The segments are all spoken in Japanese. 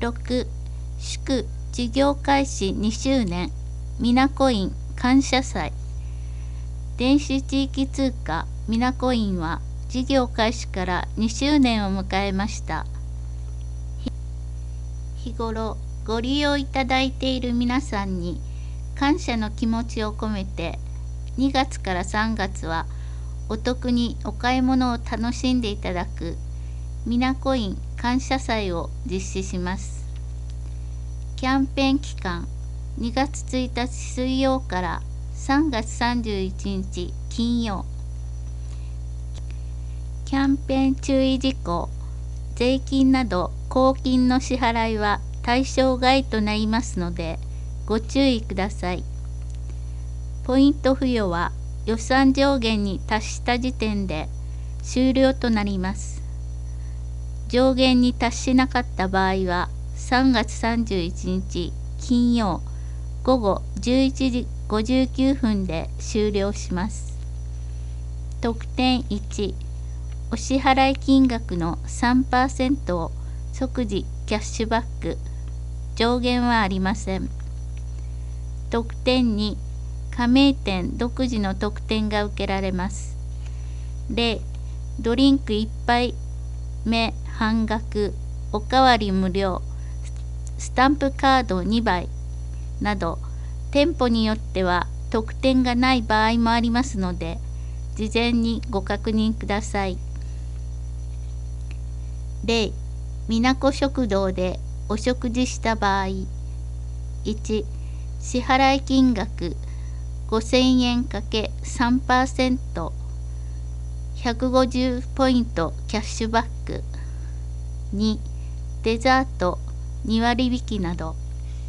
6、祝事業開始2周年みなこイン感謝祭。電子地域通貨みなこインは事業開始から2周年を迎えました。日頃ご利用いただいている皆さんに感謝の気持ちを込めて、2月から3月はお得にお買い物を楽しんでいただくみなこイン感謝祭を実施します。キャンペーン期間2月1日水曜から3月31日金曜。キャンペーン注意事項、税金など公金の支払いは対象外となりますのでご注意ください。ポイント付与は予算上限に達した時点で終了となります。上限に達しなかった場合は3月31日金曜午後11時59分で終了します。特典1、お支払い金額の 3% を即時キャッシュバック。上限はありません。特典2、加盟店独自の特典が受けられます。例、ドリンク1杯目半額、おかわり無料、スタンプカード2枚など、店舗によっては特典がない場合もありますので、事前にご確認ください。例、みなこ食堂でお食事した場合、1、支払い金額5000円 ×3%、150ポイントキャッシュバック。2、デザート2割引きなど。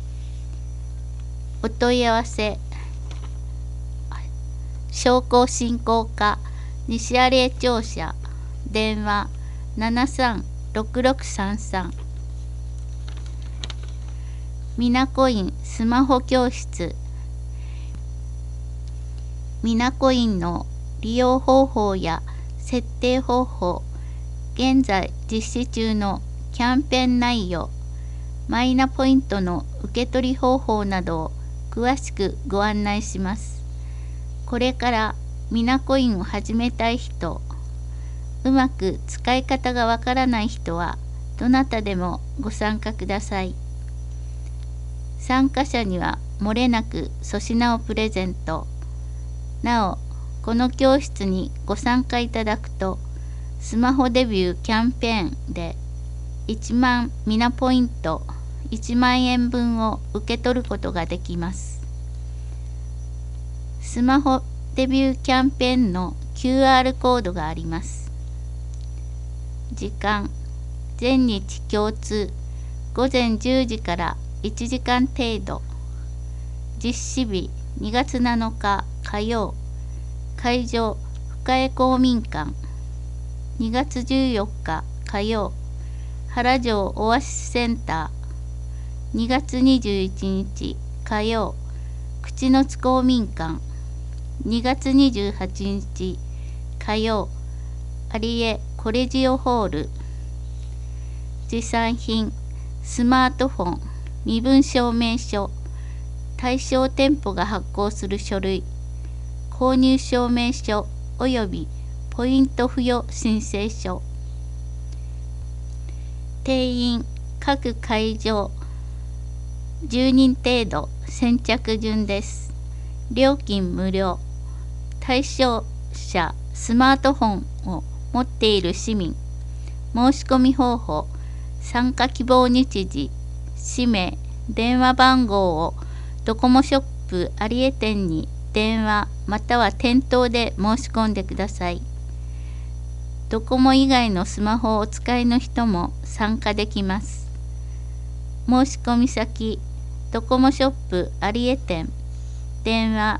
お問い合わせ、商工振興課西有江庁舎、電話736633。みなこインスマホ教室。みなこインの利用方法や設定方法、現在実施中のキャンペーン内容、マイナポイントの受け取り方法などを詳しくご案内します。これからみなこインを始めたい人、うまく使い方がわからない人はどなたでもご参加ください。参加者にはもれなく粗品をプレゼント。なお、この教室にご参加いただくと、スマホデビューキャンペーンで1万みなポイント1万円分を受け取ることができます。スマホデビューキャンペーンの QR コードがあります。時間、全日共通、午前10時から1時間程度。実施日、2月7日火曜。会場、深江公民館。2月14日火曜。原城オアシスセンター。2月21日火曜。口の津公民館。2月28日火曜。有江コレジオホール。持参品、スマートフォン、身分証明書、対象店舗が発行する書類、購入証明書およびポイント付与申請書。定員各会場10人程度先着順です。料金無料。対象者スマートフォンを持っている市民。申し込み方法、参加希望日時、氏名、電話番号をドコモショップ有江店に電話または店頭で申し込んでください。ドコモ以外のスマホをお使いの人も参加できます。申し込み先、ドコモショップ有江店、電話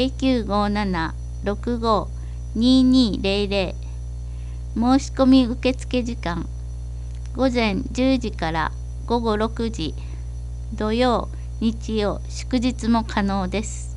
0957-65-2200。申し込み受付時間、午前10時から午後6時、土曜、日曜、祝日も可能です。